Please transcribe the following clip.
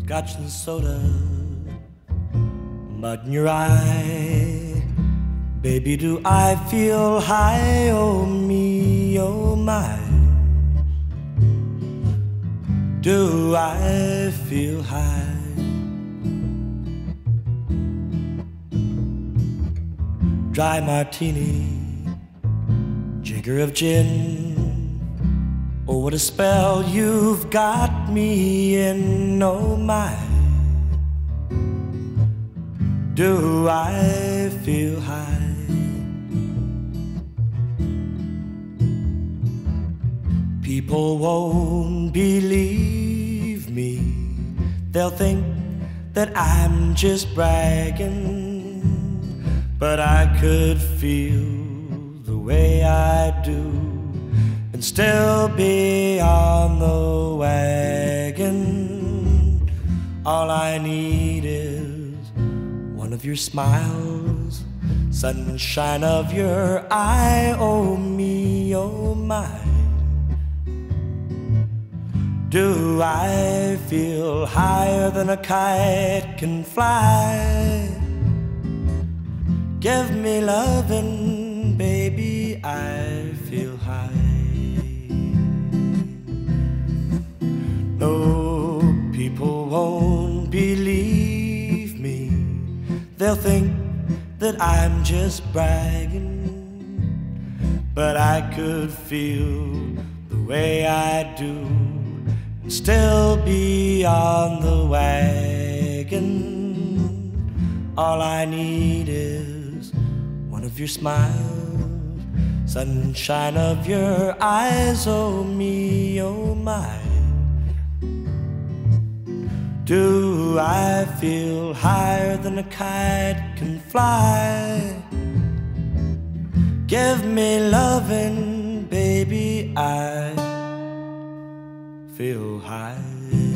got some soda, mud in your eye. Baby, do I feel high? Oh me, oh my. Do I feel high? Dry martini, jigger of gin. Oh, what a spell you've got me in, oh my. Do I feel high? People won't believe me. They'll think that I'm just bragging, but I could feel the way I do and still be on the wagon. All I need is one of your smiles, sunshine of your eye. Oh me, oh my. Do I feel higher than a kite can fly? Give me lovin', baby, I feel high. No, people won't believe me. They'll think that I'm just bragging, but I could feel the way I do and still be on the wagon. All I need is one of your smiles, sunshine of your eyes. Oh me, oh my. Do I feel higher than a kite can fly? Give me lovin', baby, I feel high.